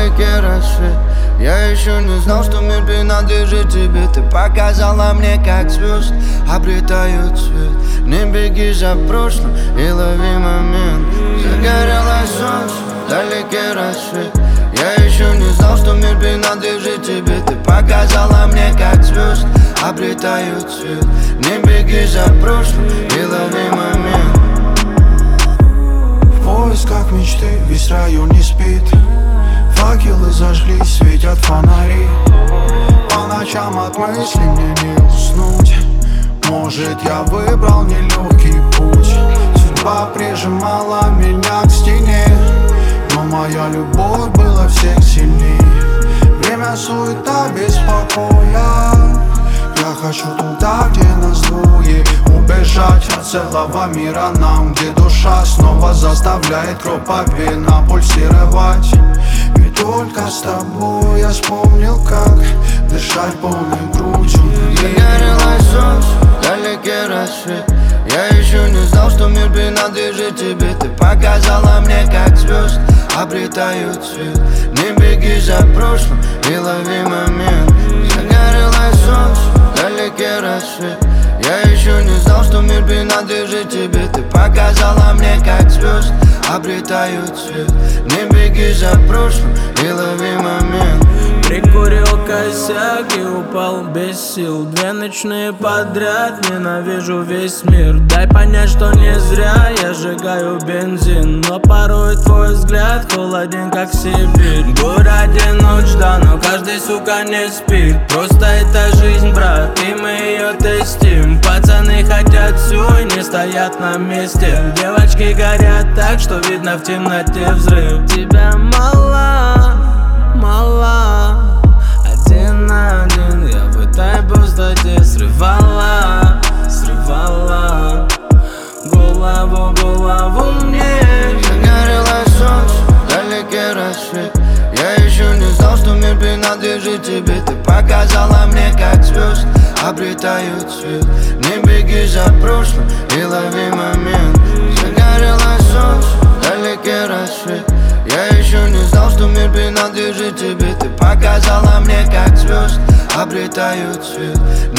вдалеке рассвет. Я еще не знал, что мир принадлежит тебе. Ты показала мне, как звезд обретают цвет. Не беги за прошлым и лови момент. Загорелось солнце, вдалеке рассвет. Я еще не знал, что мир принадлежит тебе. Ты показала мне, как звезд обретают цвет. Не беги за прошлым и лови момент. В поисках мечты весь район не спит. Факелы зажглись, светят фонари. По ночам от мыслей мне не уснуть. Может, я выбрал нелегкий путь. Судьба прижимала меня к стене, но моя любовь была всех сильней. Время суета без покоя. Я хочу туда, где нас двое. Убежать от целого мира нам, где душа снова заставляет кровь по венам пульсировать. Ведь только с тобой я вспомнил, как дышать полной грудью. Загорелось солнце, вдалеке рассвет. Я еще не знал, что мир принадлежит тебе. Ты показала мне, как звезд обретают цвет. Не беги за прошлым и лови момент. Загорелось солнце, вдалеке рассвет. Я еще не знал, что мир принадлежит тебе. Ты показала мне, как звезд обретают цвет. Не беги за прошлым и лови момент. Прикурил косяк и упал без сил. 2 ночные подряд, ненавижу весь мир. Дай понять, что не зря я сжигаю бензин. Но порой твой взгляд холоден, как Сибирь. В городе ночь, да, но каждый, сука, не спит. Просто это жизнь, брат, и мы ее тестим. Пацаны хотят все и не стоят на месте. Девочки горят так, что видно в темноте взрыв. Тебя мало, мало. Один на один я в этой пустоте срывала, срывала голову мне. Загорелось солнце, вдалеке рассвет. Я еще не знал, что мир принадлежит тебе. Ты показала мне, как звезд обретают цвет. Не беги за прошлым и лови момент. Загорелось солнце, вдалеке рассвет. Я еще не знал, что мир принадлежит тебе. Ты показала мне, как звезд обретают цвет.